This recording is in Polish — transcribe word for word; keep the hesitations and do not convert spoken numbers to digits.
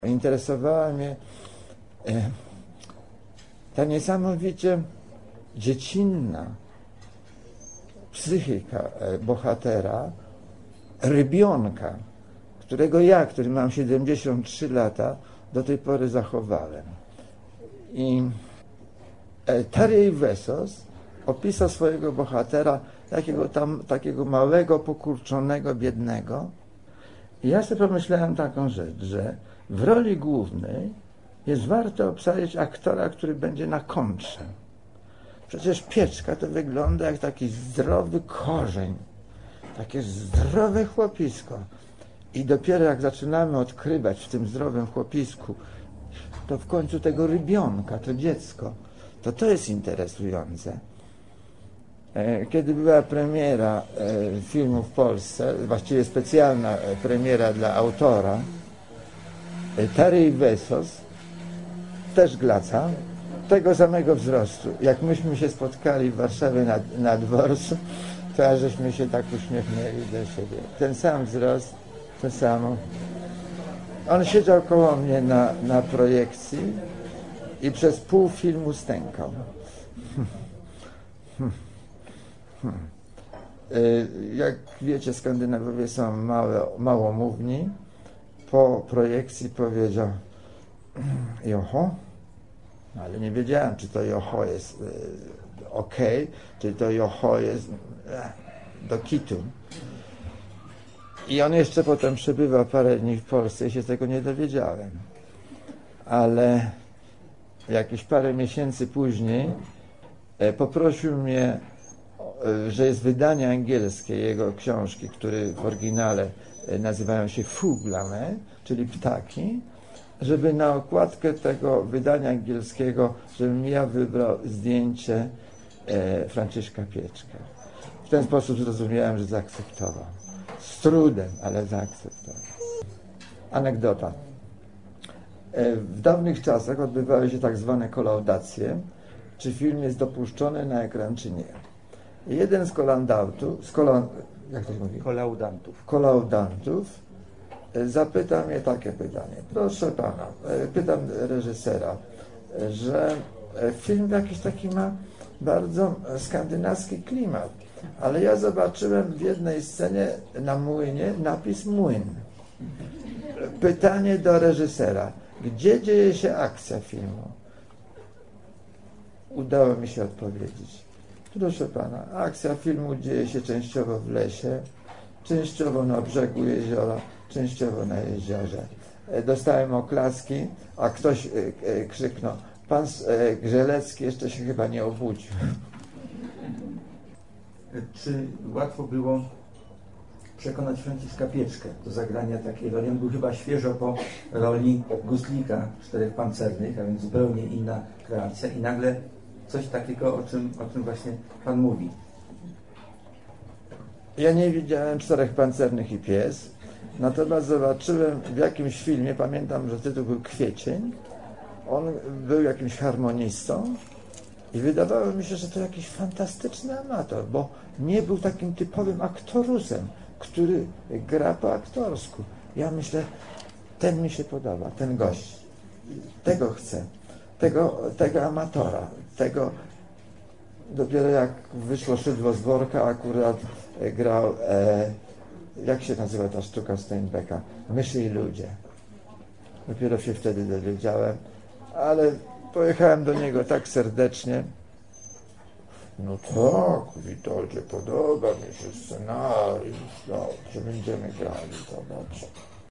Interesowała mnie e, ta niesamowicie dziecinna psychika e, bohatera, rybionka, którego ja, który mam siedemdziesiąt trzy lata, do tej pory zachowałem. I e, Tariej Vessos opisał swojego bohatera, takiego, tam, takiego małego, pokurczonego, biednego. I ja sobie pomyślałem taką rzecz, że w roli głównej jest warto obsadzić aktora, który będzie na kontrze. Przecież Pieczka to wygląda jak taki zdrowy korzeń, takie zdrowe chłopisko. I dopiero jak zaczynamy odkrywać w tym zdrowym chłopisku, to w końcu tego rybionka, to dziecko, to to jest interesujące. Kiedy była premiera filmu w Polsce, właściwie specjalna premiera dla autora, Tariej Vessos, też glaca, tego samego wzrostu. Jak myśmy się spotkali w Warszawie na, na dworcu, to aż żeśmy się tak uśmiechnęli do siebie. Ten sam wzrost, to samo. On siedział koło mnie na, na projekcji i przez pół filmu stękał. Jak wiecie, Skandynawowie są małe, małomówni. Po projekcji powiedział joho, ale nie wiedziałem, czy to joho jest e, ok, czy to joho jest e, do kitu. I on jeszcze potem przebywał parę dni w Polsce i się tego nie dowiedziałem. Ale jakieś parę miesięcy później e, poprosił mnie, e, że jest wydanie angielskie jego książki, które w oryginale nazywają się Fuglame, czyli ptaki, żeby na okładkę tego wydania angielskiego, żebym ja wybrał zdjęcie e, Franciszka Pieczka. W ten sposób zrozumiałem, że zaakceptował. Z trudem, ale zaakceptował. Anegdota. E, w dawnych czasach odbywały się tak zwane kolaudacje, czy film jest dopuszczony na ekran, czy nie. I jeden z kolaudantów, z kolan, jak to się mówi? Kolaudantów. Kolaudantów zapyta mnie takie pytanie. Proszę pana, pytam reżysera, że film jakiś taki ma bardzo skandynawski klimat, ale ja zobaczyłem w jednej scenie na młynie napis młyn. Pytanie do reżysera, gdzie dzieje się akcja filmu? Udało mi się odpowiedzieć. Proszę pana, akcja filmu dzieje się częściowo w lesie, częściowo na brzegu jeziora, częściowo na jeziorze. Dostałem oklaski, a ktoś krzyknął, pan Grzelecki jeszcze się chyba nie obudził. Czy łatwo było przekonać Franciszka Pieczkę do zagrania takiej roli? On był chyba świeżo po roli Guzlika w Czterech Pancernych, a więc zupełnie inna kreacja i nagle coś takiego, o czym, o czym właśnie pan mówi. Ja nie widziałem Czterech Pancernych i Pies, natomiast zobaczyłem w jakimś filmie, pamiętam, że tytuł był Kwiecień, on był jakimś harmonistą i wydawało mi się, że to jakiś fantastyczny amator, bo nie był takim typowym aktorusem, który gra po aktorsku. Ja myślę, ten mi się podoba, ten gość, tego chcę, tego, tego amatora, tego. Dopiero jak wyszło Szydło z worka, akurat grał, e, jak się nazywa ta sztuka Steinbecka? Myszy i ludzie. Dopiero się wtedy dowiedziałem, ale pojechałem do niego tak serdecznie. No tak, Witoldzie, podoba mi się scenariusz, dobrze, będziemy grali, zobacz.